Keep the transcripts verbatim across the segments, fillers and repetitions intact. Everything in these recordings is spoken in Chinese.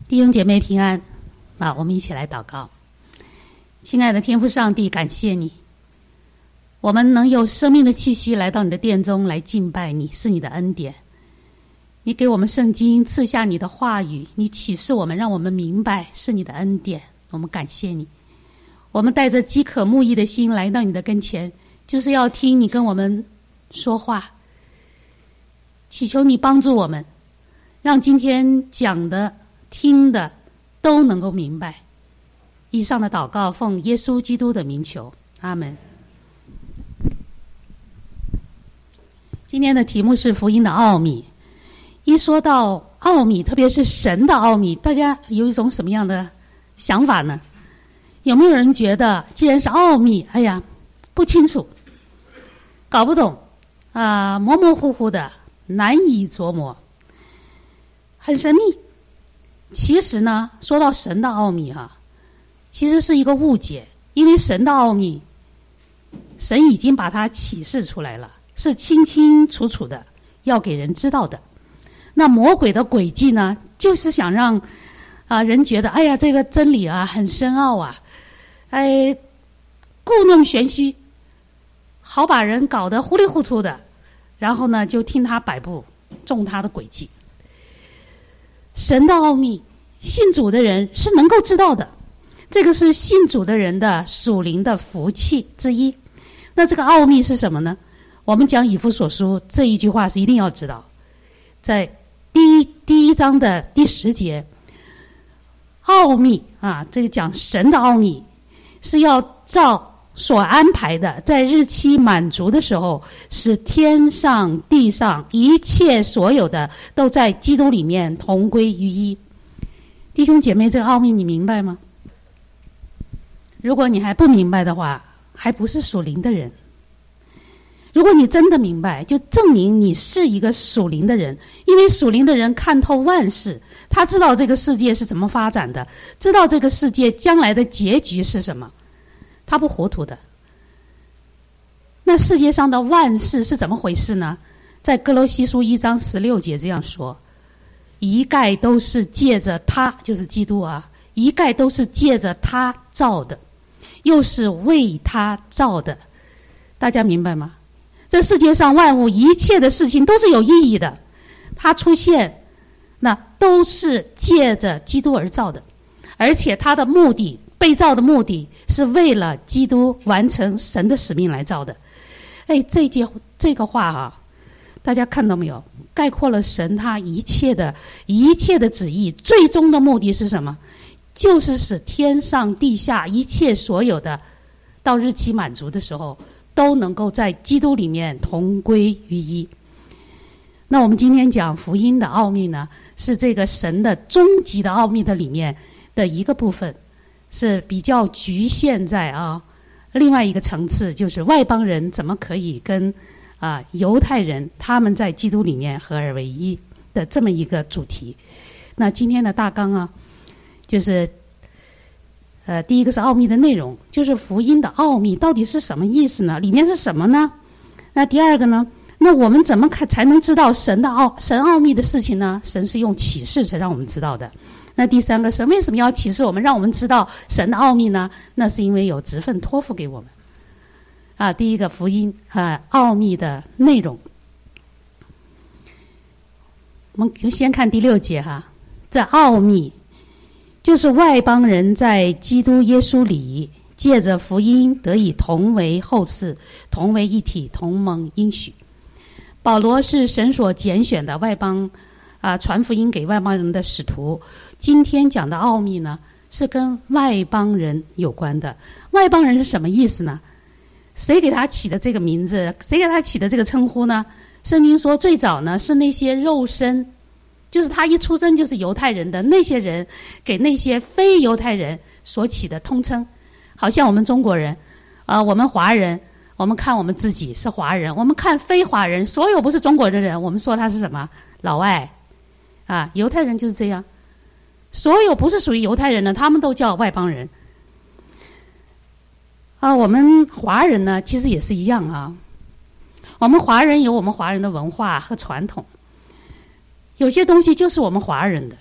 弟兄姐妹平安啊！我们一起来祷告。亲爱的天父上帝，感谢你，我们能有生命的气息来到你的殿中来敬拜你，是你的恩典。你给我们圣经，赐下你的话语，你启示我们，让我们明白，是你的恩典。我们感谢你。我们带着饥渴慕义的心来到你的跟前，就是要听你跟我们说话。祈求你帮助我们，让今天讲的听的都能够明白。以上的祷告奉耶稣基督的名求，阿们。今天的题目是福音的奥秘。一说到奥秘，特别是神的奥秘，大家有一种什么样的想法呢？有没有人觉得既然是奥秘，哎呀不清楚，搞不懂啊、呃，模模糊糊的，难以琢磨，很神秘。其实呢，说到神的奥秘哈、啊，其实是一个误解，因为神的奥秘，神已经把它启示出来了，是清清楚楚的，要给人知道的。那魔鬼的诡计呢，就是想让啊、呃、人觉得，哎呀，这个真理啊很深奥啊，哎，故弄玄虚，好把人搞得糊里糊涂的，然后呢就听他摆布，中他的诡计。神的奥秘，信主的人是能够知道的，这个是信主的人的属灵的福气之一。那这个奥秘是什么呢？我们讲以弗所书这一句话是一定要知道，在第一第一章的第十节，奥秘啊，这个讲神的奥秘，是要照所安排的，在日期满足的时候，使天上地上一切所有的都在基督里面同归于一。弟兄姐妹，这个奥秘你明白吗？如果你还不明白的话，还不是属灵的人。如果你真的明白，就证明你是一个属灵的人，因为属灵的人看透万事，他知道这个世界是怎么发展的，知道这个世界将来的结局是什么，他不糊涂的。那世界上的万事是怎么回事呢？在哥罗西书一章十六节这样说，一概都是借着他，就是基督啊，一概都是借着他造的，又是为他造的。大家明白吗？这世界上万物一切的事情都是有意义的，它出现那都是借着基督而造的，而且它的目的，被造的目的是为了基督完成神的使命来造的。哎，这句这个话啊，大家看到没有？概括了神他一切的一切的旨意，最终的目的是什么？就是使天上地下一切所有的，到日期满足的时候，都能够在基督里面同归于一。那我们今天讲福音的奥秘呢，是这个神的终极的奥秘的里面的一个部分，是比较局限在啊另外一个层次，就是外邦人怎么可以跟啊犹太人他们在基督里面合而为一的这么一个主题。那今天的大纲啊，就是呃，第一个是奥秘的内容，就是福音的奥秘到底是什么意思呢？里面是什么呢？那第二个呢？那我们怎么看才能知道神的奥神奥秘的事情呢？神是用启示才让我们知道的。那第三个，神为什么要启示我们，让我们知道神的奥秘呢？那是因为有职分托付给我们。啊，第一个福音啊，奥秘的内容，我们就先看第六节哈，这奥秘。就是外邦人在基督耶稣里借着福音得以同为后嗣，同为一体，同蒙应许。保罗是神所拣选的外邦啊、呃，传福音给外邦人的使徒。今天讲的奥秘呢，是跟外邦人有关的。外邦人是什么意思呢？谁给他起的这个名字？谁给他起的这个称呼呢？圣经说最早呢是那些肉身，就是他一出生就是犹太人的那些人，给那些非犹太人所起的通称。好像我们中国人啊、呃，我们华人，我们看我们自己是华人，我们看非华人，所有不是中国的人，我们说他是什么？老外啊，犹太人就是这样，所有不是属于犹太人的，他们都叫外邦人。啊，我们华人呢，其实也是一样啊。我们华人有我们华人的文化和传统，有些东西就是我们华人的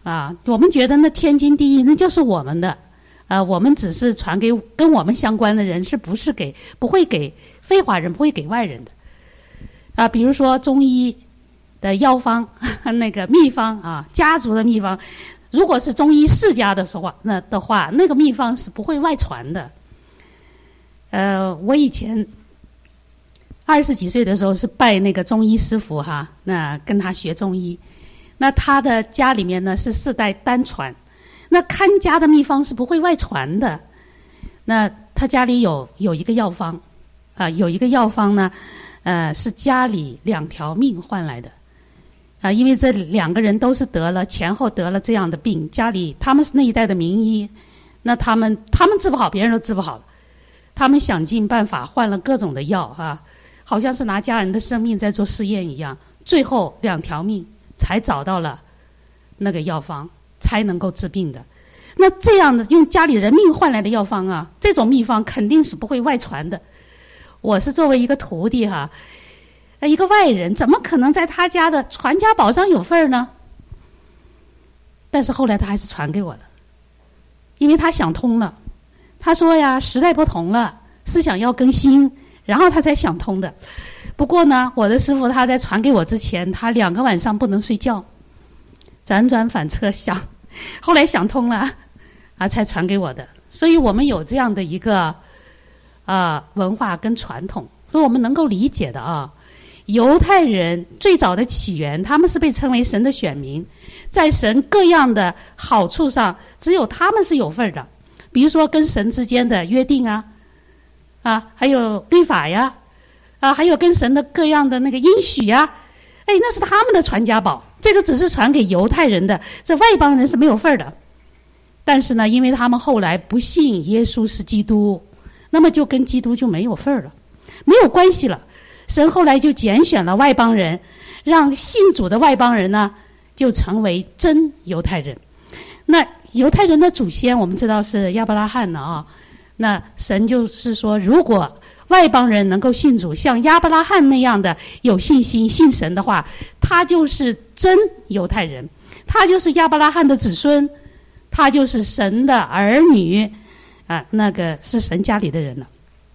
啊，我们觉得那天经地义，那就是我们的，啊，我们只是传给跟我们相关的人，是不是给不会给非华人，不会给外人的。啊，比如说中医的药方，那个秘方啊，家族的秘方，如果是中医世家的话，那的话，那个秘方是不会外传的。呃，我以前二十几岁的时候是拜那个中医师傅哈，那跟他学中医，那他的家里面呢是世代单传，那看家的秘方是不会外传的。那他家里有有一个药方啊，有一个药方呢，呃，是家里两条命换来的啊，因为这两个人都是得了前后得了这样的病，家里他们是那一代的名医，那他们他们治不好，别人都治不好了，他们想尽办法换了各种的药啊。好像是拿家人的生命在做试验一样，最后两条命才找到了那个药方，才能够治病的。那这样的用家里人命换来的药方啊，这种秘方肯定是不会外传的。我是作为一个徒弟哈，一个外人，怎么可能在他家的传家宝上有份呢？但是后来他还是传给我了，因为他想通了。他说呀，时代不同了，思想要更新。然后他才想通的。不过呢，我的师父他在传给我之前，他两个晚上不能睡觉，辗转反侧想，后来想通了啊，才传给我的。所以我们有这样的一个啊、呃、文化跟传统，所以我们能够理解的啊。犹太人最早的起源，他们是被称为神的选民，在神各样的好处上，只有他们是有份的。比如说跟神之间的约定啊。啊，还有律法呀，啊，还有跟神的各样的那个应许呀，哎，那是他们的传家宝。这个只是传给犹太人的，这外邦人是没有份的。但是呢，因为他们后来不信耶稣是基督，那么就跟基督就没有份了，没有关系了。神后来就拣选了外邦人，让信主的外邦人呢，就成为真犹太人。那犹太人的祖先，我们知道是亚伯拉罕的啊。那神就是说，如果外邦人能够信主，像亚伯拉罕那样的有信心信神的话，他就是真犹太人，他就是亚伯拉罕的子孙，他就是神的儿女啊，那个是神家里的人了。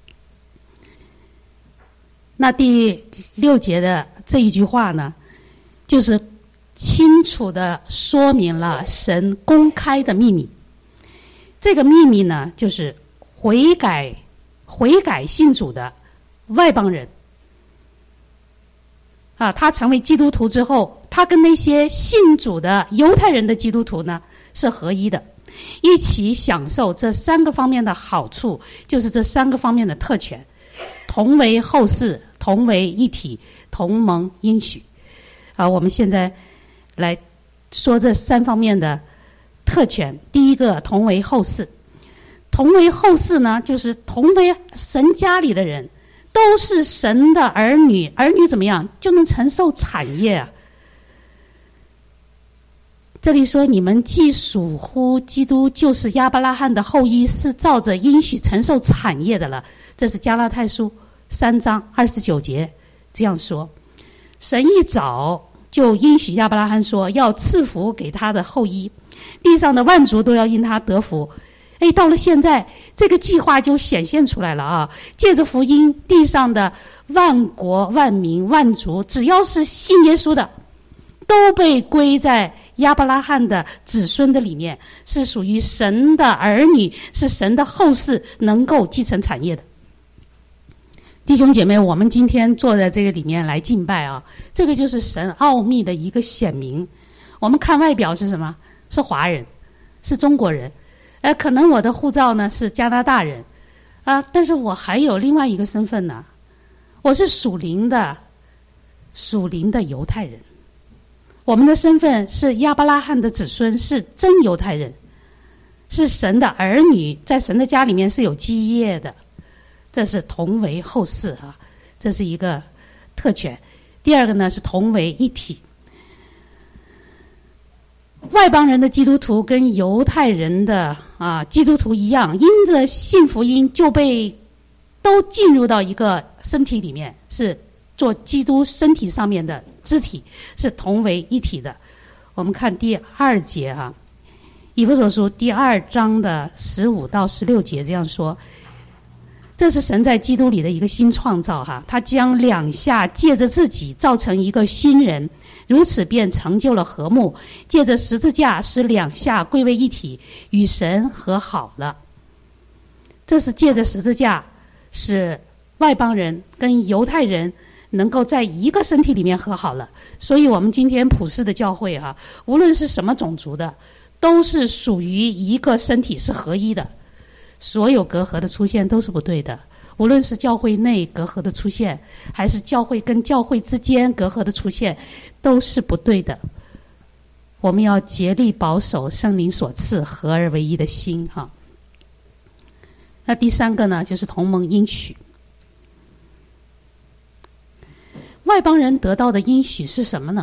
那第六节的这一句话呢，就是清楚地说明了神公开的秘密。这个秘密呢，就是悔改悔改信主的外邦人啊，他成为基督徒之后，他跟那些信主的犹太人的基督徒呢是合一的，一起享受这三个方面的好处，就是这三个方面的特权，同为后嗣，同为一体，同蒙应许啊。我们现在来说这三方面的特权。第一个，同为后嗣。同为后嗣呢，就是同为神家里的人，都是神的儿女。儿女怎么样就能承受产业啊？这里说你们既属乎基督，就是亚伯拉罕的后裔，是照着应许承受产业的了。这是加拉太书三章二十九节这样说。神一早就应许亚伯拉罕说，要赐福给他的后裔，地上的万族都要因他得福。哎，到了现在，这个计划就显现出来了啊！借着福音，地上的万国、万民、万族，只要是信耶稣的，都被归在亚伯拉罕的子孙的里面，是属于神的儿女，是神的后嗣，能够继承产业的。弟兄姐妹，我们今天坐在这个里面来敬拜啊，这个就是神奥秘的一个显明。我们看外表是什么？是华人，是中国人。呃，可能我的护照呢是加拿大人，啊，但是我还有另外一个身份呢，我是属灵的，属灵的犹太人。我们的身份是亚伯拉罕的子孙，是真犹太人，是神的儿女，在神的家里面是有基业的，这是同为后嗣啊，这是一个特权。第二个呢是同为一体。外邦人的基督徒跟犹太人的啊基督徒一样，因着信福音就被都进入到一个身体里面，是做基督身体上面的肢体，是同为一体的。 我们看第二节哈、啊，以弗所书第二章的十五到十六节这样说：这是神在基督里的一个新创造哈，他将两下借着自己造成一个新人，如此便成就了和睦，借着十字架使两下归为一体，与神和好了。这是借着十字架使外邦人跟犹太人能够在一个身体里面和好了。所以我们今天普世的教会哈、啊，无论是什么种族的，都是属于一个身体，是合一的。所有隔阂的出现都是不对的，无论是教会内隔阂的出现，还是教会跟教会之间隔阂的出现，都是不对的。我们要竭力保守圣灵所赐合而为一的心哈。那第三个呢，就是同盟应许。外邦人得到的应许是什么呢？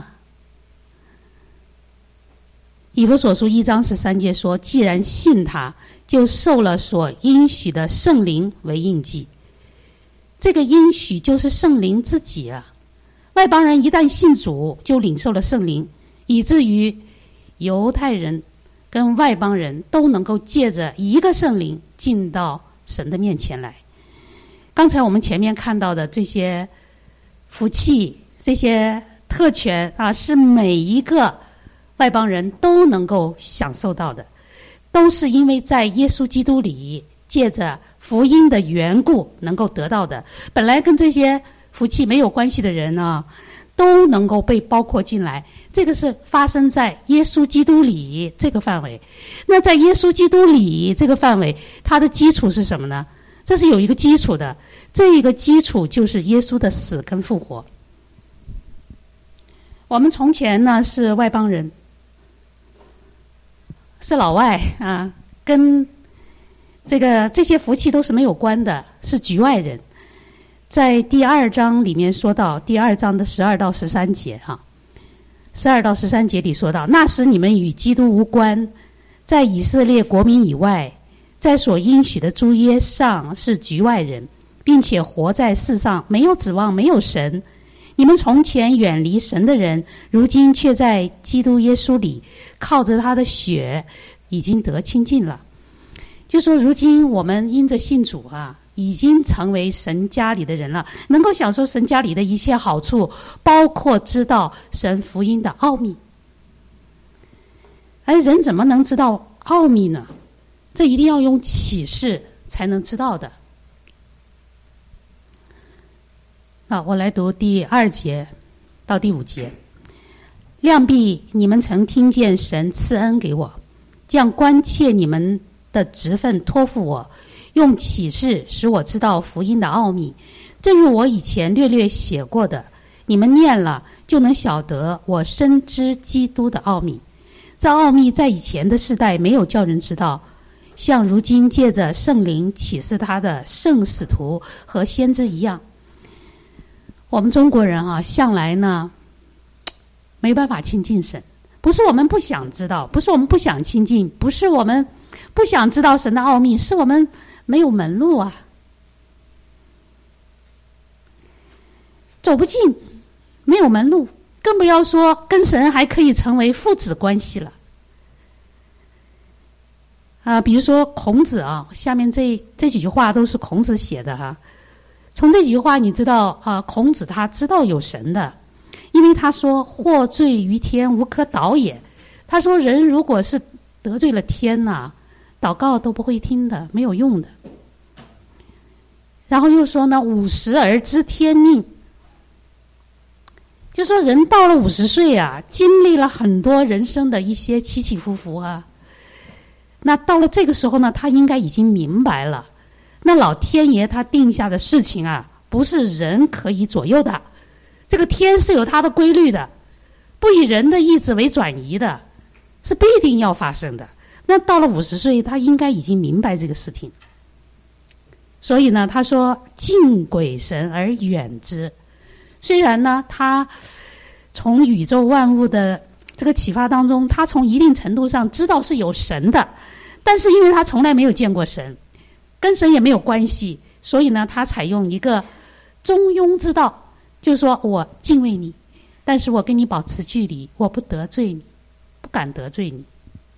以弗所书一章十三节说：既然信他，就受了所应许的圣灵为印记。这个应许就是圣灵自己啊。外邦人一旦信主，就领受了圣灵，以至于犹太人跟外邦人都能够借着一个圣灵进到神的面前来。刚才我们前面看到的这些福气，这些特权啊，是每一个外邦人都能够享受到的，都是因为在耶稣基督里借着福音的缘故能够得到的。本来跟这些福气没有关系的人啊，都能够被包括进来。这个是发生在耶稣基督里这个范围。那在耶稣基督里这个范围，它的基础是什么呢？这是有一个基础的，这一个基础就是耶稣的死跟复活。我们从前呢是外邦人，是老外啊，跟这个这些福气都是没有关的，是局外人。在第二章里面说到，第二章的十二到十三节哈、啊，十二到十三节里说到，那时你们与基督无关，在以色列国民以外，在所应许的诸约上是局外人，并且活在世上没有指望，没有神。你们从前远离神的人，如今却在基督耶稣里靠着他的血已经得清净了。就说如今我们因着信主啊，已经成为神家里的人了，能够享受神家里的一切好处，包括知道神福音的奥秘。而人怎么能知道奥秘呢？这一定要用启示才能知道的。啊，我来读第二节到第五节。量必你们曾听见神赐恩给我，将关切你们的职分托付我，用启示使我知道福音的奥秘，正如我以前略略写过的，你们念了就能晓得我深知基督的奥秘。这奥秘在以前的世代没有叫人知道，像如今借着圣灵启示他的圣使徒和先知一样。我们中国人啊，向来呢没办法亲近神，不是我们不想知道，不是我们不想亲近，不是我们不想知道神的奥秘，是我们没有门路啊，走不进，没有门路，更不要说跟神还可以成为父子关系了。啊，比如说孔子啊，下面这这几句话都是孔子写的哈、啊。从这几句话你知道啊，孔子他知道有神的，因为他说获罪于天，无可导也。他说人如果是得罪了天呐、啊，祷告都不会听的，没有用的。然后又说呢，五十而知天命，就说人到了五十岁啊，经历了很多人生的一些起起伏伏啊，那到了这个时候呢，他应该已经明白了，那老天爷他定下的事情啊，不是人可以左右的，这个天是有它的规律的，不以人的意志为转移的，是必定要发生的。那到了五十岁，他应该已经明白这个事情。所以呢，他说敬鬼神而远之。虽然呢，他从宇宙万物的这个启发当中，他从一定程度上知道是有神的，但是因为他从来没有见过神，跟神也没有关系，所以呢，他采用一个中庸之道，就是说我敬畏你，但是我跟你保持距离，我不得罪你。 不敢得罪你。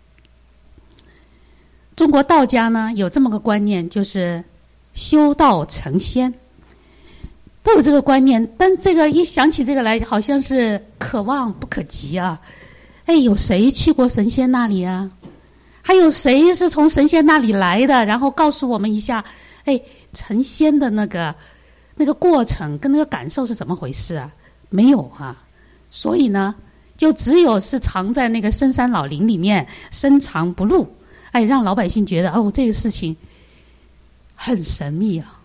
中国道家呢有这么个观念，就是修道成仙，都有这个观念。但这个一想起这个来，好像是可望不可及啊！哎，有谁去过神仙那里啊？还有谁是从神仙那里来的？然后告诉我们一下，哎，成仙的那个那个过程跟那个感受是怎么回事啊？没有啊！所以呢，就只有是藏在那个深山老林里面，深藏不露。哎，让老百姓觉得哦，这个事情很神秘啊。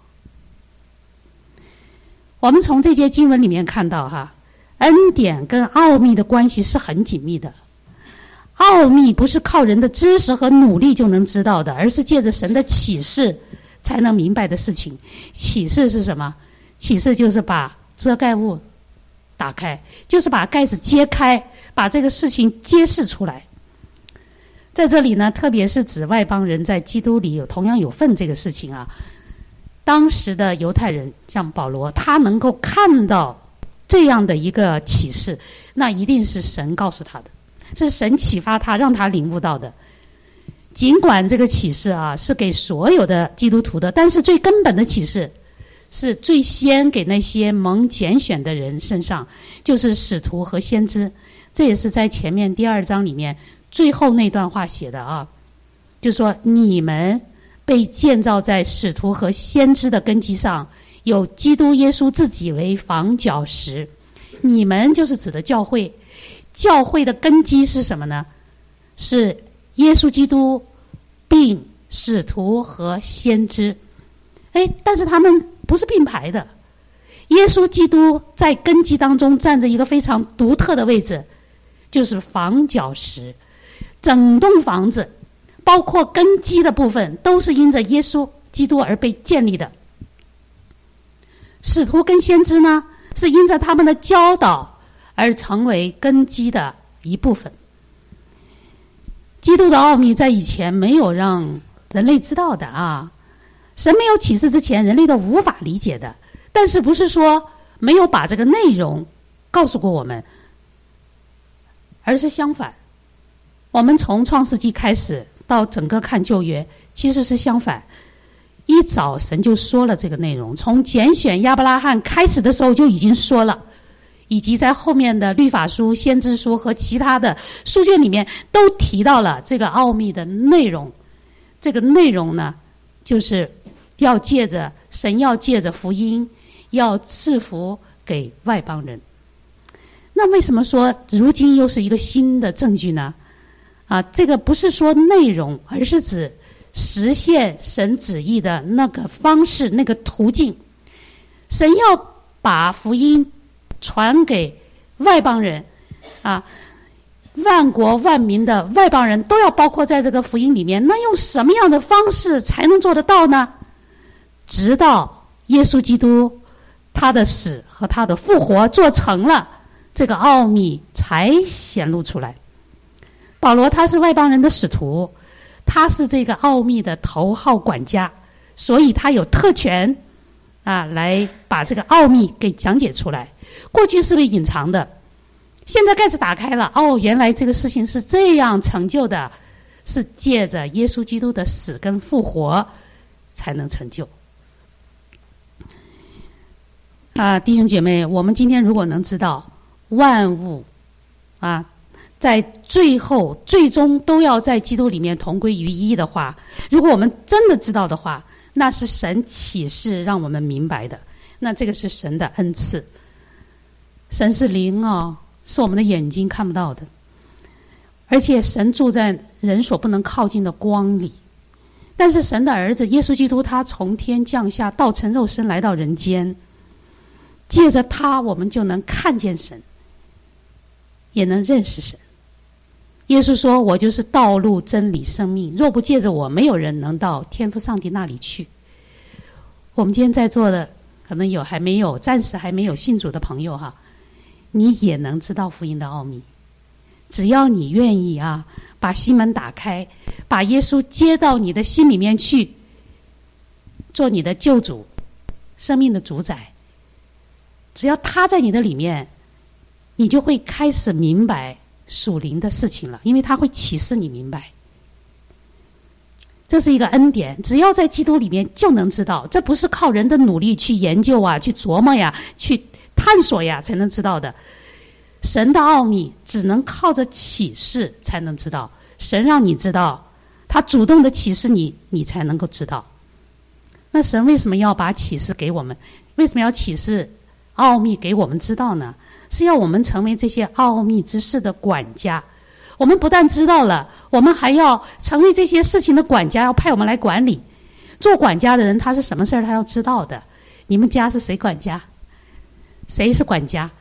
我们从这节经文里面看到哈，恩典跟奥秘的关系是很紧密的。奥秘不是靠人的知识和努力就能知道的，而是借着神的启示才能明白的事情。启示是什么？启示就是把遮盖物打开，就是把盖子揭开，把这个事情揭示出来。在这里呢，特别是指外邦人在基督里有同样有份这个事情啊。当时的犹太人像保罗，他能够看到这样的一个启示，那一定是神告诉他的，是神启发他，让他领悟到的。尽管这个启示啊是给所有的基督徒的，但是最根本的启示是最先给那些蒙拣选的人身上，就是使徒和先知。这也是在前面第二章里面最后那段话写的啊，就说你们被建造在使徒和先知的根基上，有基督耶稣自己为房角石。你们就是指的教会，教会的根基是什么呢？是耶稣基督并使徒和先知。哎，但是他们不是并排的，耶稣基督在根基当中占着一个非常独特的位置，就是房角石。整栋房子包括根基的部分都是因着耶稣基督而被建立的。使徒跟先知呢，是因着他们的教导而成为根基的一部分。基督的奥秘在以前没有让人类知道的啊，神没有启示之前，人类都无法理解的。但是不是说没有把这个内容告诉过我们，而是相反。我们从创世纪开始到整个看旧约，其实是相反。一早神就说了这个内容，从拣选亚伯拉罕开始的时候就已经说了，以及在后面的律法书、先知书和其他的书卷里面都提到了这个奥秘的内容。这个内容呢，就是要借着神要借着福音要赐福给外邦人。那为什么说如今又是一个新的证据呢？啊，这个不是说内容，而是指实现神旨意的那个方式、那个途径。神要把福音传给外邦人，啊，万国万民的外邦人都要包括在这个福音里面。那用什么样的方式才能做得到呢？直到耶稣基督他的死和他的复活做成了，这个奥秘才显露出来。保罗他是外邦人的使徒，他是这个奥秘的头号管家，所以他有特权啊，来把这个奥秘给讲解出来。过去是被隐藏的，现在盖子打开了，哦，原来这个事情是这样成就的，是借着耶稣基督的死跟复活才能成就。啊，弟兄姐妹，我们今天如果能知道万物啊，在最后最终都要在基督里面同归于一的话，如果我们真的知道的话，那是神启示让我们明白的，那这个是神的恩赐。神是灵哦，是我们的眼睛看不到的，而且神住在人所不能靠近的光里。但是神的儿子耶稣基督，他从天降下，道成肉身来到人间，借着他我们就能看见神，也能认识神。耶稣说，我就是道路真理生命，若不借着我，没有人能到天父上帝那里去。我们今天在座的可能有还没有暂时还没有信主的朋友哈，你也能知道福音的奥秘。只要你愿意啊，把心门打开，把耶稣接到你的心里面去，做你的救主，生命的主宰。只要他在你的里面，你就会开始明白属灵的事情了，因为他会启示你明白。这是一个恩典，只要在基督里面就能知道，这不是靠人的努力去研究啊，去琢磨呀，去探索呀才能知道的。神的奥秘只能靠着启示才能知道，神让你知道，他主动的启示你，你才能够知道。那神为什么要把启示给我们？为什么要启示奥秘给我们知道呢？是要我们成为这些奥秘之事的管家。我们不但知道了，我们还要成为这些事情的管家，要派我们来管理。做管家的人，他是什么事儿他要知道的。你们家是谁管家？谁是管家？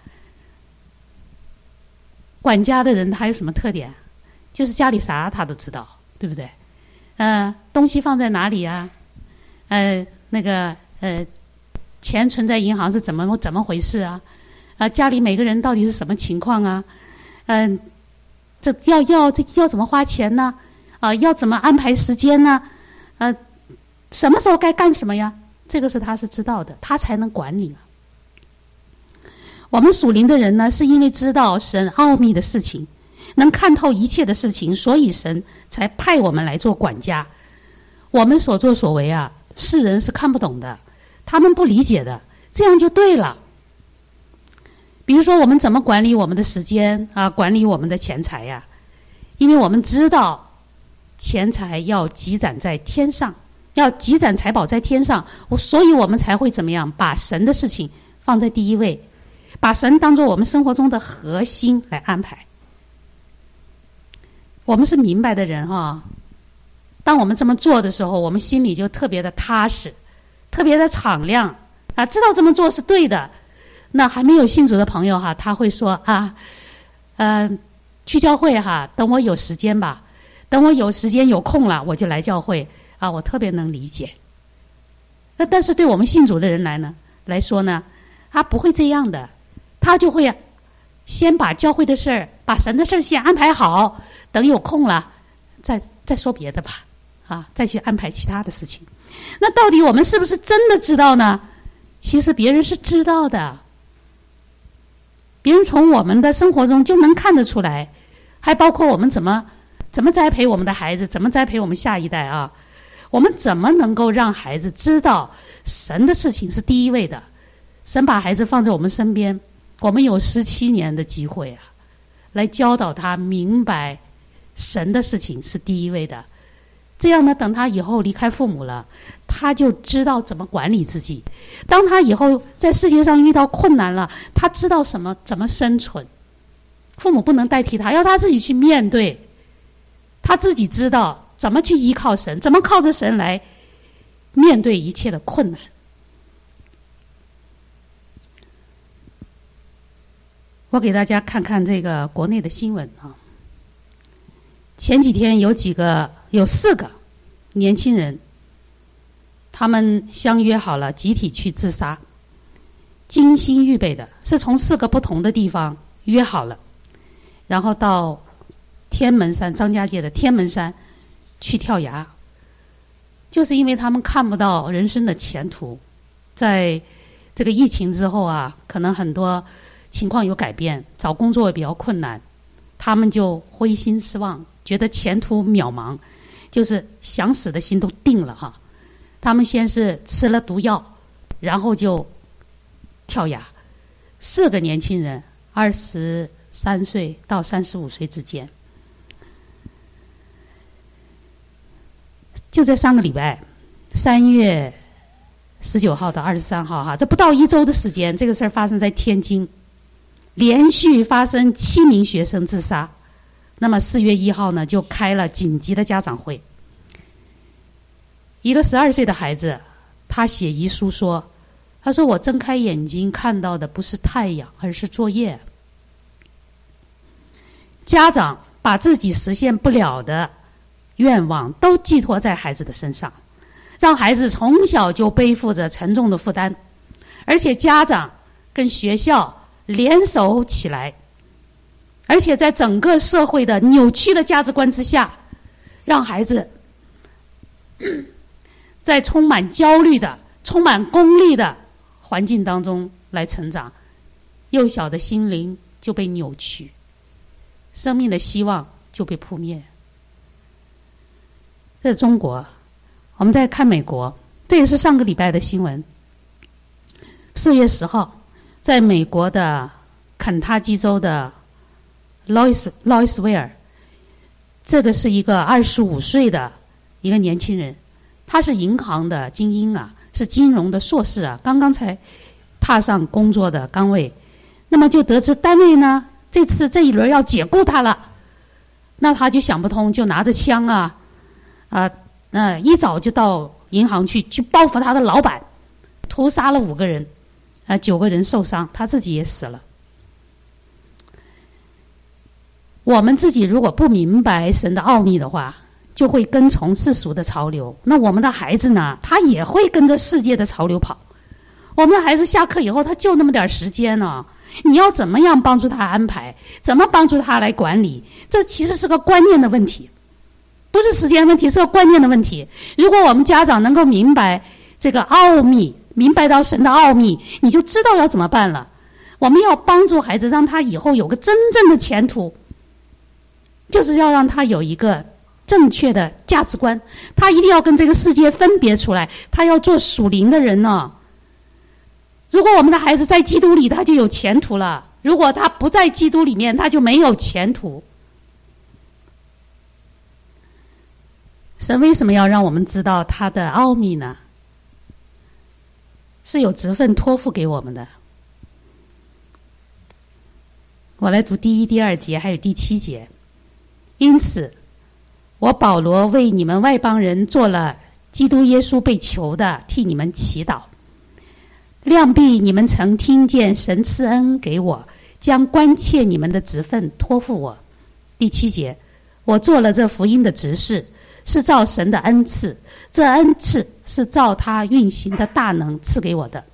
管家的人他有什么特点？就是家里啥他都知道，对不对？呃，东西放在哪里啊？呃，那个呃，钱存在银行是怎么怎么回事啊？啊、呃，家里每个人到底是什么情况啊？嗯、呃。这要要这要怎么花钱呢？啊、呃，要怎么安排时间呢？呃，什么时候该干什么呀？这个是他是知道的，他才能管理了。我们属灵的人呢，是因为知道神奥秘的事情，能看透一切的事情，所以神才派我们来做管家。我们所作所为啊，世人是看不懂的，他们不理解的，这样就对了。比如说我们怎么管理我们的时间啊，管理我们的钱财呀、啊？因为我们知道钱财要积攒在天上，要积攒财宝在天上，所以我们才会怎么样把神的事情放在第一位，把神当作我们生活中的核心来安排。我们是明白的人哈、啊，当我们这么做的时候，我们心里就特别的踏实，特别的敞亮啊，知道这么做是对的。那还没有信主的朋友哈，他会说啊，呃，去教会哈，等我有时间吧，等我有时间有空了，我就来教会啊，我特别能理解。那但是对我们信主的人来呢来说呢，他不会这样的，他就会先把教会的事儿，把神的事儿先安排好，等有空了，再再说别的吧，啊，再去安排其他的事情。那到底我们是不是真的知道呢？其实别人是知道的。别人从我们的生活中就能看得出来，还包括我们怎么怎么栽培我们的孩子，怎么栽培我们下一代啊？我们怎么能够让孩子知道神的事情是第一位的？神把孩子放在我们身边，我们有十七年的机会啊，来教导他明白神的事情是第一位的。这样呢，等他以后离开父母了，他就知道怎么管理自己。当他以后在世界上遇到困难了，他知道什么怎么生存。父母不能代替他，要他自己去面对。他自己知道怎么去依靠神，怎么靠着神来面对一切的困难。我给大家看看这个国内的新闻啊。前几天有几个有四个年轻人，他们相约好了集体去自杀，精心预备的，是从四个不同的地方约好了，然后到天门山，张家界的天门山去跳崖。就是因为他们看不到人生的前途，在这个疫情之后啊，可能很多情况有改变，找工作也比较困难，他们就灰心失望，觉得前途渺茫，就是想死的心都定了哈。他们先是吃了毒药，然后就跳崖。四个年轻人，二十三岁到三十五岁之间，就在上个礼拜，三月十九号到二十三号哈，这不到一周的时间，这个事儿发生在天津，连续发生七名学生自杀。那么四月一号呢，就开了紧急的家长会。一个十二岁的孩子，他写遗书说，他说我睁开眼睛看到的不是太阳，而是作业。家长把自己实现不了的愿望都寄托在孩子的身上，让孩子从小就背负着沉重的负担，而且家长跟学校联手起来，而且在整个社会的扭曲的价值观之下，让孩子在充满焦虑的、充满功利的环境当中来成长，幼小的心灵就被扭曲。 生命的希望就被扑灭。这是中国，我们再看美国，这也是上个礼拜的新闻。四月十号，在美国的肯塔基州的劳伊斯劳伊斯威尔，这个是一个二十五岁的一个年轻人，他是银行的精英啊，是金融的硕士啊，刚刚才踏上工作的岗位，那么就得知单位呢这次这一轮要解雇他了，那他就想不通，就拿着枪啊啊呃一早就到银行去去报复他的老板，屠杀了五个人，啊九个人受伤，他自己也死了。我们自己如果不明白神的奥秘的话，就会跟从世俗的潮流，那我们的孩子呢，他也会跟着世界的潮流跑。我们的孩子下课以后，他就那么点时间呢，你要怎么样帮助他安排，怎么帮助他来管理，这其实是个观念的问题，不是时间问题，是个观念的问题。如果我们家长能够明白这个奥秘，明白到神的奥秘，你就知道要怎么办了。我们要帮助孩子，让他以后有个真正的前途，就是要让他有一个正确的价值观，他一定要跟这个世界分别出来，他要做属灵的人呢。如果我们的孩子在基督里，他就有前途了；如果他不在基督里面，他就没有前途。神为什么要让我们知道他的奥秘呢？是有职分托付给我们的。我来读第一、第二节，还有第七节。因此，我保罗为你们外邦人做了基督耶稣被囚的，替你们祈祷。量必你们曾听见神赐恩给我，将关切你们的职分托付我。第七节，我做了这福音的执事，是照神的恩赐，这恩赐是照他运行的大能赐给我的。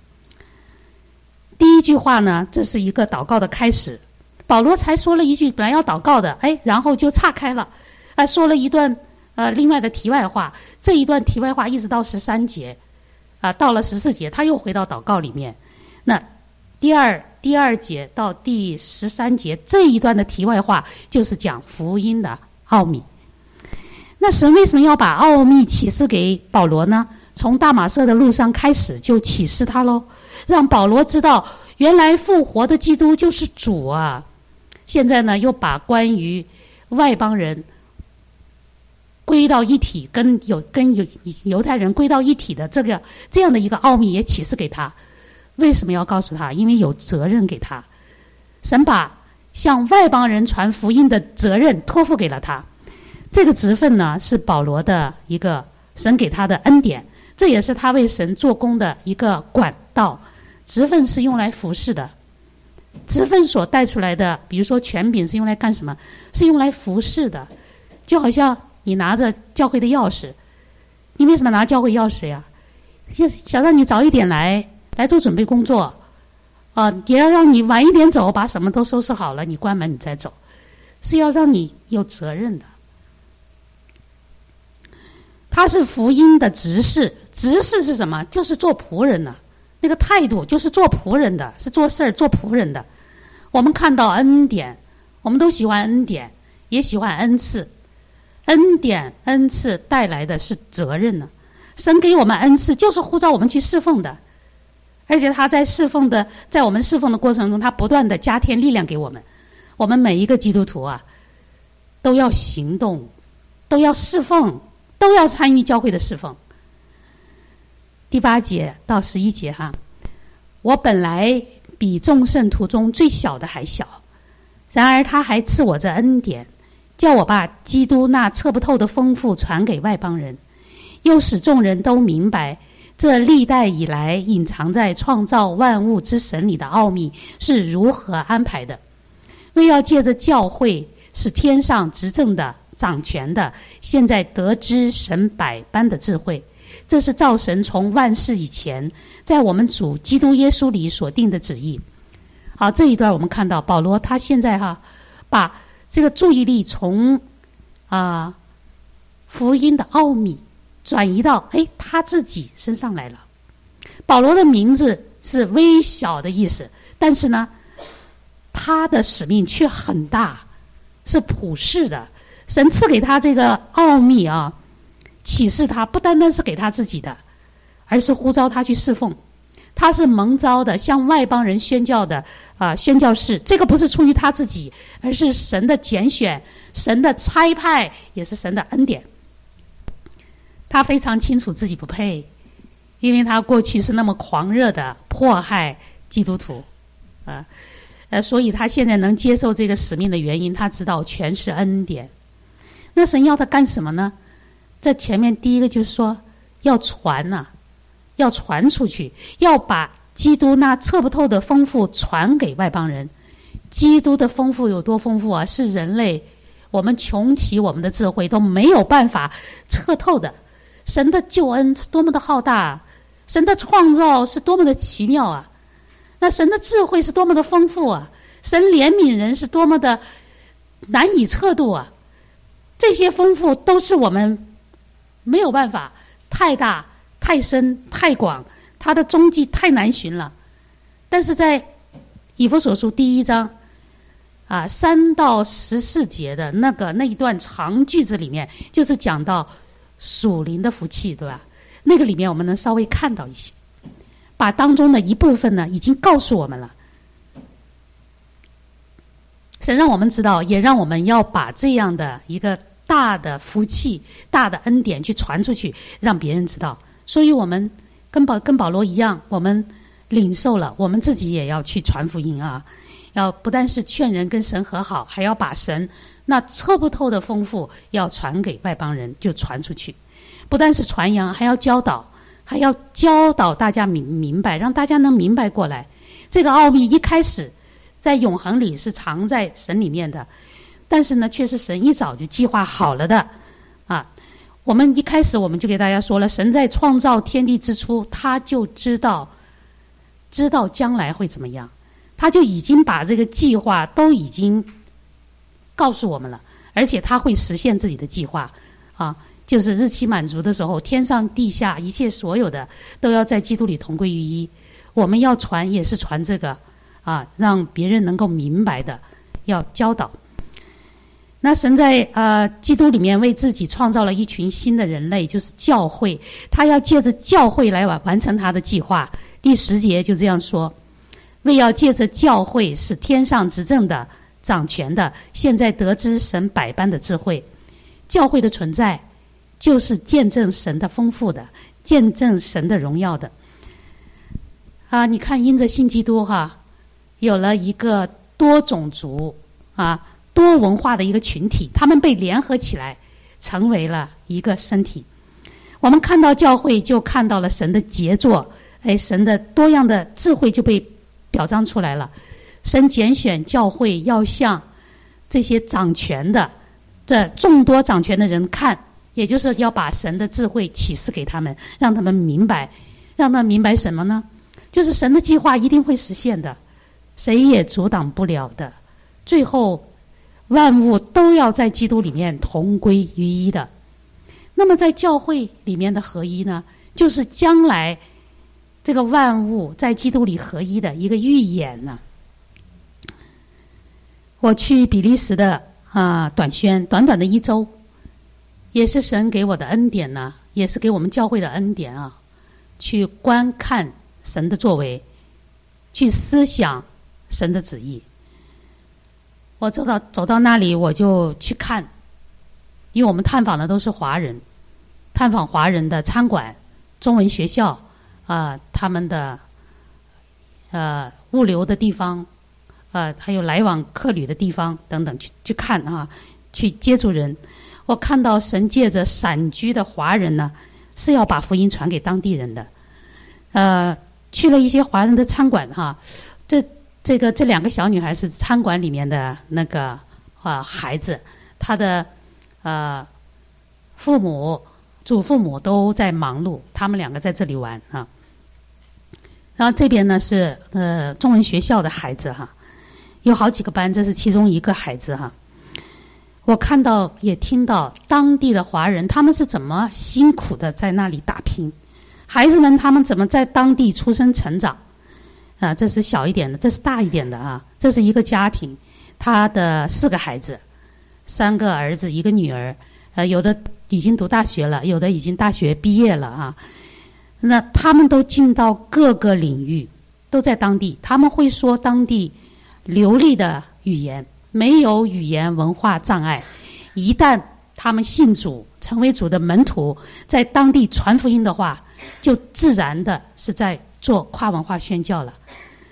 第一句话呢，这是一个祷告的开始。保罗才说了一句本来要祷告的，哎，然后就岔开了，啊，说了一段呃另外的题外话。这一段题外话一直到十三节，啊，到了十四节，他又回到祷告里面。那第二第二节到第十三节这一段的题外话，就是讲福音的奥秘。那神为什么要把奥秘启示给保罗呢？从大马色的路上开始就启示他喽，让保罗知道原来复活的基督就是主啊。现在呢，又把关于外邦人归到一体，跟有跟犹犹太人归到一体的这个这样的一个奥秘也启示给他。为什么要告诉他？因为有责任给他。神把向外邦人传福音的责任托付给了他。这个职分呢，是保罗的一个神给他的恩典，这也是他为神做工的一个管道。职分是用来服侍的，职分所带出来的，比如说权柄是用来干什么？是用来服侍的。就好像你拿着教会的钥匙，你为什么拿教会钥匙呀？想让你早一点来来做准备工作啊、呃，也要让你晚一点走，把什么都收拾好了，你关门你再走，是要让你有责任的。他是福音的执事，执事是什么？就是做仆人呢。那个态度就是做仆人的，是做事儿做仆人的。我们看到恩典，我们都喜欢恩典，也喜欢恩赐。恩典恩赐带来的是责任呢。神给我们恩赐，就是呼召我们去侍奉的，而且他在侍奉的，在我们侍奉的过程中，他不断的加添力量给我们。我们每一个基督徒啊，都要行动，都要侍奉，都要参与教会的侍奉。第八节到十一节哈，我本来比众圣徒中最小的还小，然而他还赐我这恩典，叫我把基督那测不透的丰富传给外邦人，又使众人都明白这历代以来隐藏在创造万物之神里的奥秘是如何安排的，为要借着教会使天上执政的掌权的现在得知神百般的智慧。这是照神从万世以前在我们主基督耶稣里所定的旨意。好，这一段我们看到保罗他现在哈把这个注意力从啊、呃、福音的奥秘转移到哎他自己身上来了。保罗的名字是微小的意思，但是呢他的使命却很大是普世的。神赐给他这个奥秘啊，启示他不单单是给他自己的，而是呼召他去侍奉。他是蒙召的，向外邦人宣教的啊、呃，宣教士。这个不是出于他自己，而是神的拣选，神的差派，也是神的恩典。他非常清楚自己不配，因为他过去是那么狂热的迫害基督徒，啊，呃，所以他现在能接受这个使命的原因，他知道全是恩典。那神要他干什么呢？在前面第一个就是说要传呐、啊。要传出去，要把基督那测不透的丰富传给外邦人。基督的丰富有多丰富啊？是人类我们穷其我们的智慧都没有办法测透的。神的救恩是多么的浩大，神的创造是多么的奇妙啊！那神的智慧是多么的丰富啊！神怜悯人是多么的难以测度啊！这些丰富都是我们没有办法，太大太深太广，它的踪迹太难寻了。但是在以弗所书第一章啊三到十四节的那个那一段长句子里面，就是讲到属灵的福气，对吧？那个里面我们能稍微看到一些，把当中的一部分呢已经告诉我们了。神让我们知道，也让我们要把这样的一个大的福气、大的恩典去传出去，让别人知道。所以我们跟保跟保罗一样，我们领受了，我们自己也要去传福音啊！要不但是劝人跟神和好，还要把神那测不透的丰富要传给外邦人，就传出去。不但是传扬，还要教导，还要教导大家明明白，让大家能明白过来。这个奥秘一开始在永恒里是藏在神里面的，但是呢，却是神一早就计划好了的啊！我们一开始我们就给大家说了，神在创造天地之初，他就知道知道将来会怎么样，他就已经把这个计划都已经告诉我们了，而且他会实现自己的计划啊，就是日期满足的时候，天上地下一切所有的都要在基督里同归于一。我们要传也是传这个啊，让别人能够明白的，要教导。那神在呃基督里面为自己创造了一群新的人类，就是教会，他要借着教会来完完成他的计划。第十节就这样说，为要借着教会使天上执政的掌权的现在得知神百般的智慧。教会的存在就是见证神的丰富的，见证神的荣耀的啊！你看因着信基督哈，有了一个多种族啊多文化的一个群体，他们被联合起来成为了一个身体。我们看到教会就看到了神的杰作，哎，神的多样的智慧就被表彰出来了。神拣选教会要向这些掌权的这众多掌权的人看，也就是要把神的智慧启示给他们，让他们明白。让他们明白什么呢？就是神的计划一定会实现的，谁也阻挡不了的。最后万物都要在基督里面同归于一的。那么在教会里面的合一呢，就是将来这个万物在基督里合一的一个预演呢。我去比利时的啊短宣，短短的一周，也是神给我的恩典呢，也是给我们教会的恩典啊，去观看神的作为，去思想神的旨意。我走到走到那里，我就去看，因为我们探访的都是华人，探访华人的餐馆、中文学校啊、呃，他们的呃物流的地方，呃，还有来往客旅的地方等等，去去看啊，去接触人。我看到神借着散居的华人呢，是要把福音传给当地人的。呃，去了一些华人的餐馆哈，这。这个这两个小女孩是餐馆里面的那个啊、呃、孩子，她的呃父母、祖父母都在忙碌，他们两个在这里玩啊。然后这边呢是呃中文学校的孩子哈，有好几个班，这是其中一个孩子哈。我看到也听到当地的华人他们是怎么辛苦的在那里打拼，孩子们他们怎么在当地出生成长。啊，这是小一点的，这是大一点的啊。这是一个家庭，他的四个孩子， 三个儿子一个女儿，呃，有的已经读大学了，有的已经大学毕业了啊。那他们都进到各个领域，都在当地，他们会说当地流利的语言，没有语言文化障碍。一旦他们信主，成为主的门徒，在当地传福音的话，就自然的是在做跨文化宣教了。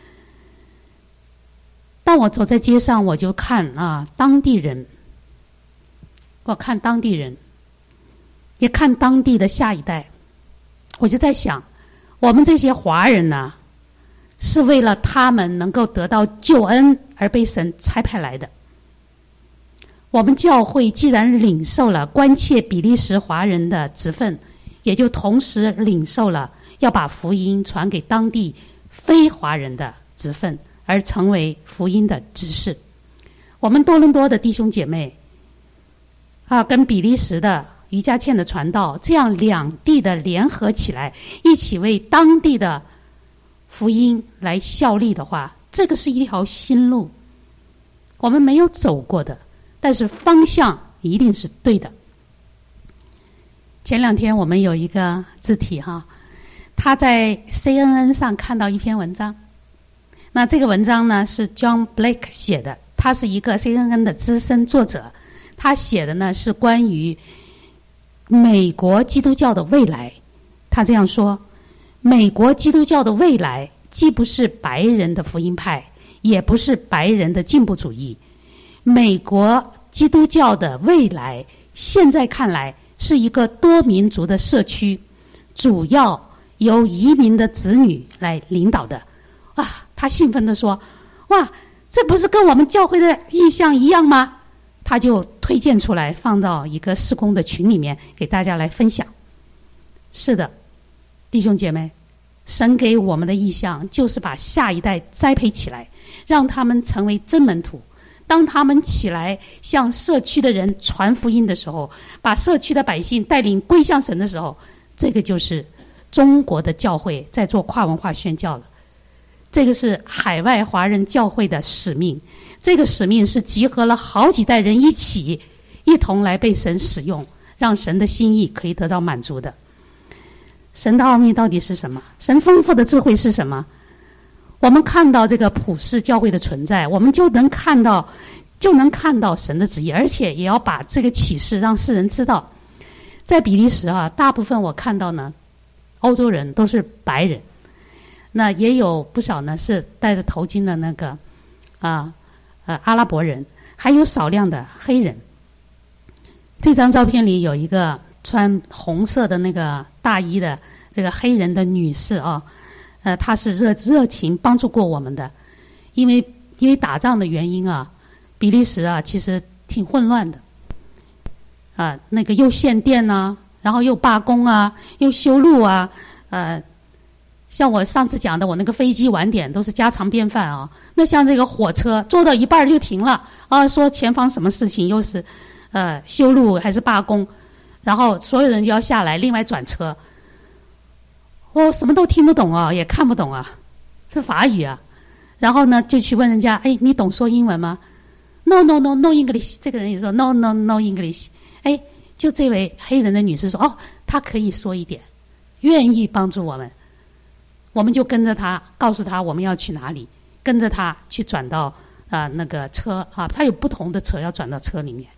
当我走在街上，我就看啊，当地人，我看当地人，也看当地的下一代。我就在想，我们这些华人呢，是为了他们能够得到救恩而被神差派来的。我们教会既然领受了关切比利时华人的职分，也就同时领受了要把福音传给当地非华人的职分，而成为福音的执事。我们多伦多的弟兄姐妹啊，跟比利时的余家倩的传道，这样两地的联合起来，一起为当地的福音来效力的话，这个是一条新路，我们没有走过的，但是方向一定是对的。前两天我们有一个肢体哈，他在 C N N 上看到一篇文章，那这个文章呢是 John Blake 写的，他是一个 C N N 的资深作者，他写的呢是关于美国基督教的未来。他这样说，美国基督教的未来既不是白人的福音派，也不是白人的进步主义。美国基督教的未来现在看来是一个多民族的社区，主要由移民的子女来领导的。啊，他兴奋地说，哇，这不是跟我们教会的印象一样吗？他就推荐出来放到一个事工的群里面给大家来分享。是的，弟兄姐妹，神给我们的意向就是把下一代栽培起来，让他们成为真门徒。当他们起来向社区的人传福音的时候，把社区的百姓带领归向神的时候，这个就是中国的教会在做跨文化宣教了。这个是海外华人教会的使命，这个使命是集合了好几代人一起一同来被神使用，让神的心意可以得到满足的。神的奥秘到底是什么？神丰富的智慧是什么？我们看到这个普世教会的存在，我们就能看到就能看到神的旨意，而且也要把这个启示让世人知道。在比利时啊，大部分我看到呢，欧洲人都是白人，那也有不少呢是戴着头巾的那个啊呃阿拉伯人，还有少量的黑人。这张照片里有一个穿红色的那个大衣的这个黑人的女士啊，呃，她是热热情帮助过我们的，因为因为打仗的原因啊，比利时啊其实挺混乱的，啊，那个又限电啊，然后又罢工啊，又修路啊，呃，像我上次讲的，我那个飞机晚点都是家常便饭啊。那像这个火车坐到一半就停了啊，说前方什么事情，又是呃修路还是罢工，然后所有人就要下来另外转车。我什么都听不懂啊，也看不懂啊，是法语啊。然后呢，就去问人家，哎，你懂说英文吗 ？No no no no English。这个人也说 No no no English。哎，就这位黑人的女士说，哦，她可以说一点，愿意帮助我们。我们就跟着她，告诉她我们要去哪里，跟着她去转到啊、呃、那个车啊，她有不同的车要转到车里面。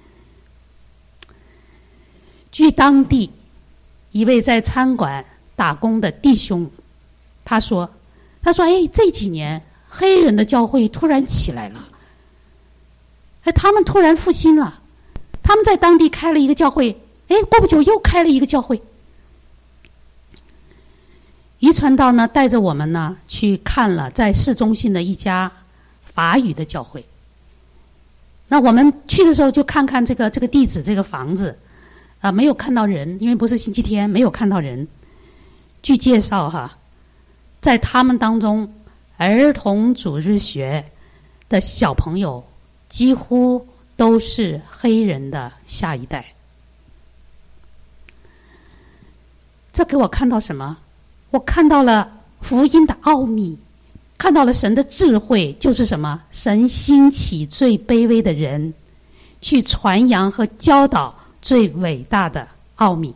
据当地一位在餐馆打工的弟兄，他说：“他说，哎，这几年黑人的教会突然起来了，哎，他们突然复兴了，他们在当地开了一个教会，哎，过不久又开了一个教会。”余传道呢，带着我们呢去看了在市中心的一家法语的教会。那我们去的时候就看看这个这个地址这个房子，啊、呃，没有看到人，因为不是星期天，没有看到人。据介绍哈，在他们当中，儿童主日学的小朋友几乎都是黑人的下一代。这给我看到什么？我看到了福音的奥秘，看到了神的智慧，就是什么？神兴起最卑微的人， 去传扬和教导最伟大的奥秘。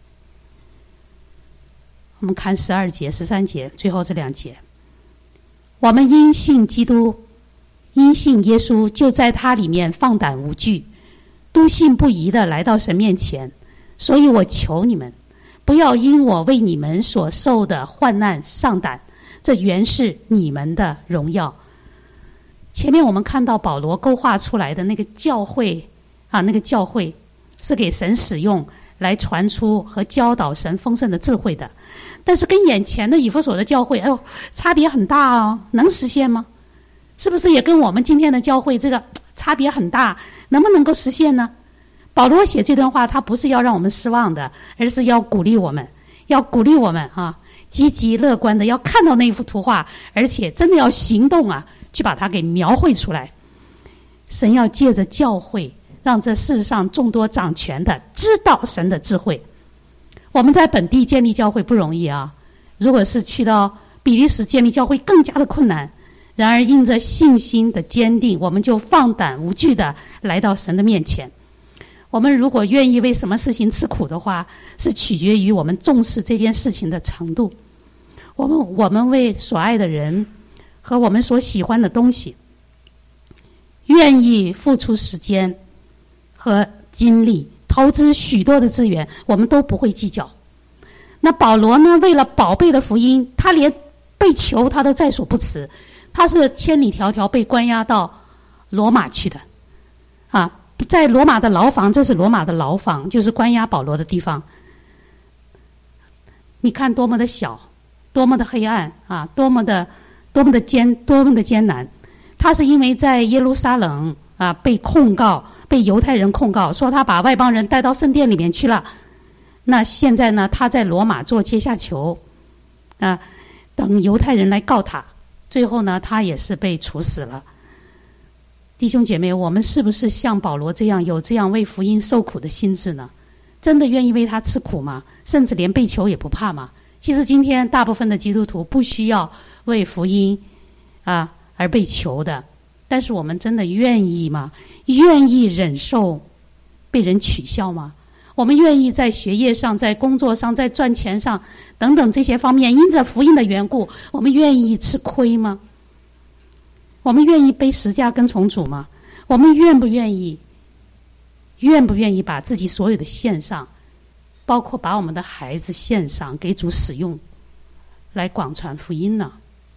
我们看十二节、十三节，最后这两节。我们因信基督，因信耶稣，就在他里面放胆无惧，笃信不疑的来到神面前。所以我求你们，不要因我为你们所受的患难丧胆，这原是你们的荣耀。前面我们看到保罗勾画出来的那个教会啊，那个教会是给神使用来传出和教导神丰盛的智慧的，但是跟眼前的以弗所的教会，哎呦，差别很大哦，能实现吗？是不是也跟我们今天的教会这个差别很大？能不能够实现呢？保罗写这段话，他不是要让我们失望的，而是要鼓励我们，要鼓励我们啊，积极乐观的要看到那幅图画，而且真的要行动啊，去把它给描绘出来。神要借着教会，让这世上众多掌权的知道神的智慧。我们在本地建立教会不容易啊，如果是去到比利时建立教会更加的困难。然而因着信心的坚定，我们就放胆无惧的来到神的面前。我们如果愿意为什么事情吃苦的话，是取决于我们重视这件事情的程度。我们我们为所爱的人和我们所喜欢的东西，愿意付出时间和精力，投资许多的资源，我们都不会计较。那保罗呢，为了宝贝的福音，他连被囚他都在所不辞。他是千里迢迢被关押到罗马去的啊，在罗马的牢房，这是罗马的牢房，就是关押保罗的地方。你看多么的小，多么的黑暗啊，多么的多么的艰多么的艰难。他是因为在耶路撒冷啊被控告，被犹太人控告，说他把外邦人带到圣殿里面去了。那现在呢，他在罗马做阶下囚啊，等犹太人来告他。最后呢，他也是被处死了。弟兄姐妹，我们是不是像保罗这样有这样为福音受苦的心志呢？真的愿意为他吃苦吗？甚至连被囚也不怕吗？其实今天大部分的基督徒不需要为福音啊而被囚的，但是我们真的愿意吗？愿意忍受被人取笑吗？我们愿意在学业上，在工作上，在赚钱上等等这些方面，因着福音的缘故，我们愿意吃亏吗？我们愿意背十架跟从主吗？我们愿不愿意愿不愿意把自己所有的献上，包括把我们的孩子献上给主使用，来广传福音呢？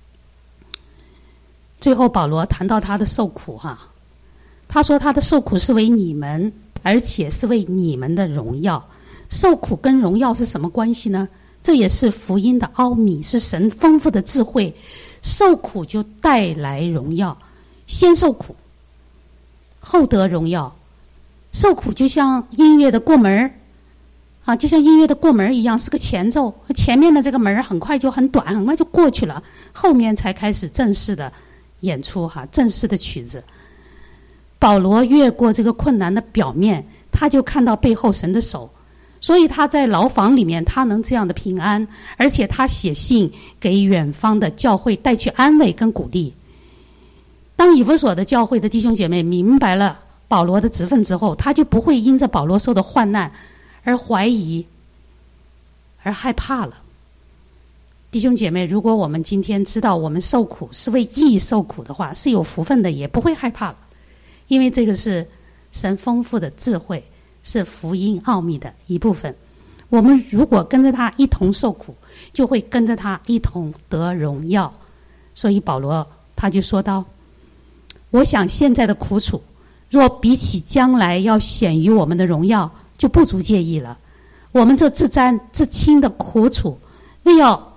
最后保罗谈到他的受苦哈、啊，他说他的受苦是为你们，而且是为你们的荣耀。受苦跟荣耀是什么关系呢？这也是福音的奥秘，是神丰富的智慧。受苦就带来荣耀，先受苦后得荣耀。受苦就像音乐的过门啊，就像音乐的过门一样，是个前奏，前面的这个门很快就很短，很快就过去了，后面才开始正式的演出哈，正式的曲子。保罗越过这个困难的表面，他就看到背后神的手，所以他在牢房里面他能这样的平安，而且他写信给远方的教会带去安慰跟鼓励。当以弗所的教会的弟兄姐妹明白了保罗的职分之后，他就不会因着保罗受的患难而怀疑而害怕了。弟兄姐妹，如果我们今天知道我们受苦是为义受苦的话，是有福分的，也不会害怕了，因为这个是神丰富的智慧，是福音奥秘的一部分。我们如果跟着他一同受苦，就会跟着他一同得荣耀。所以保罗他就说道，我想现在的苦楚若比起将来要显于我们的荣耀，就不足介意了。我们这自沾自轻的苦楚，为要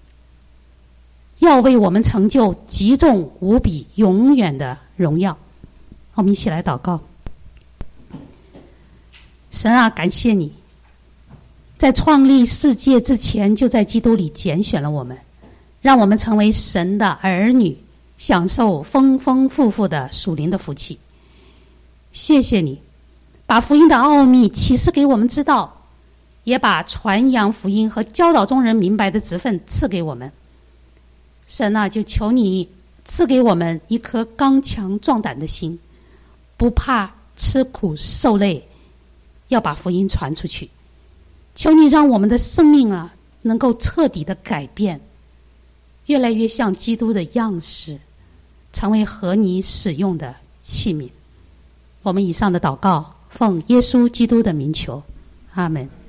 要为我们成就极重无比永远的荣耀。我们一起来祷告。神啊，感谢你在创立世界之前就在基督里拣选了我们，让我们成为神的儿女，享受丰丰富富的属灵的福气。谢谢你把福音的奥秘启示给我们知道，也把传扬福音和教导众人明白的职分赐给我们。神啊，就求你赐给我们一颗刚强壮胆的心，不怕吃苦受累，要把福音传出去。求你让我们的生命啊，能够彻底的改变，越来越像基督的样式，成为合你使用的器皿。我们以上的祷告，奉耶稣基督的名求，阿们。